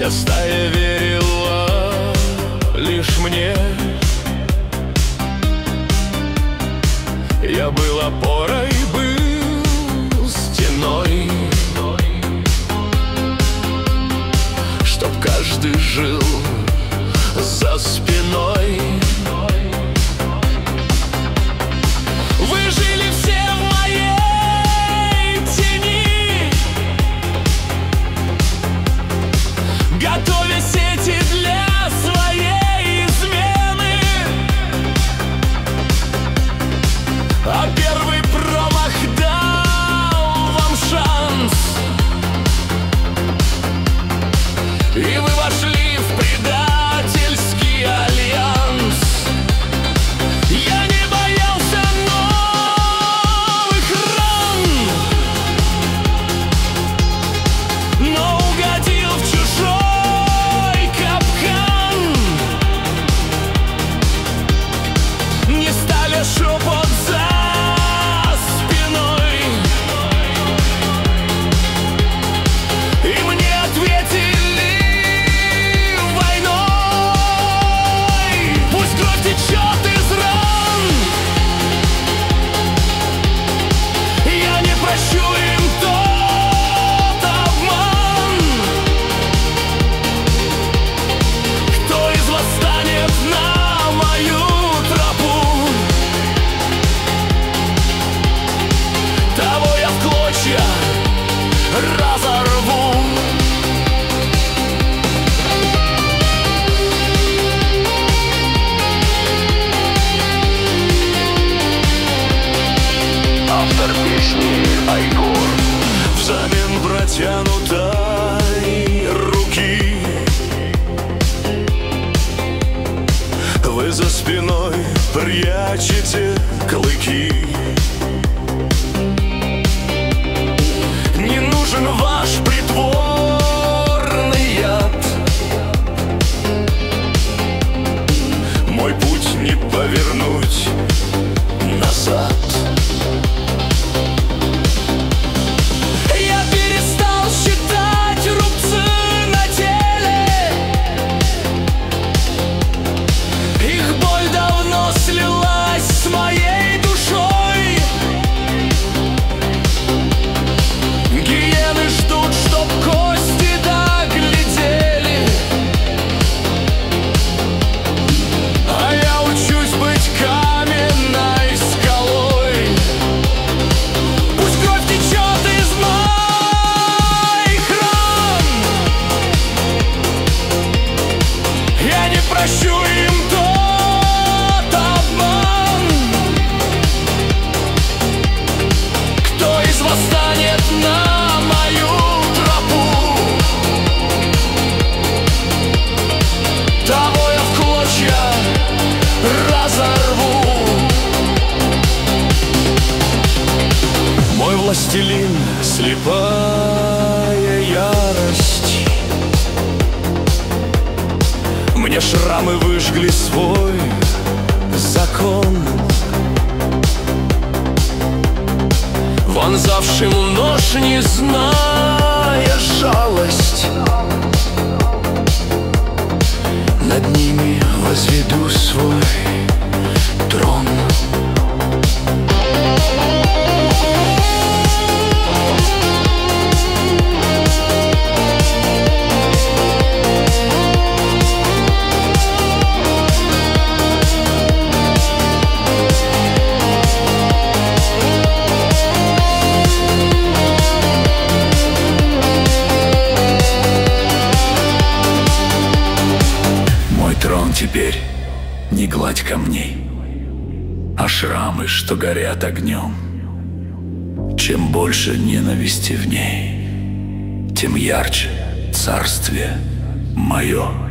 Вся стая верила лишь мне. Я был опорой, был стеной, чтоб каждый жил за спиной. Вы жили все в моей тени, готовя сети для своей измены. А первый промах дал вам шанс, и вы вошли в предательский альянс. Я не боялся новых ран, но угодил в чужой капкан. Не стали шепот за спиной, и мне ответили войной. Пусть кровь течет из ран, я не прощу им тот обман. Кто из вас станет на мою тропу, того я в клочья разорву. Автор песни Айгор. Взамен протянутой руки вы за спиной прячете клыки. Не нужен ваш притворный яд, мой путь не повернуть назад. Я перестал считать рубцы на теле, их боль давно слилась с моей душой. Гиены ждут, чтоб кости доглядели, а я учусь быть каменной скалой. Пусть кровь течет из моих ран, я не прощу им тот обман. Кто из вас станет на мою тропу, того я в клочья разорву. Мой властелин, слепая ярость, мне шрамы выжгли свой закон, вонзавшим нож, не зная жалость. Над ними возведу свой трон. Трон теперь не гладь камней, а шрамы, что горят огнем. Чем больше ненависти в ней, тем ярче царствие мое.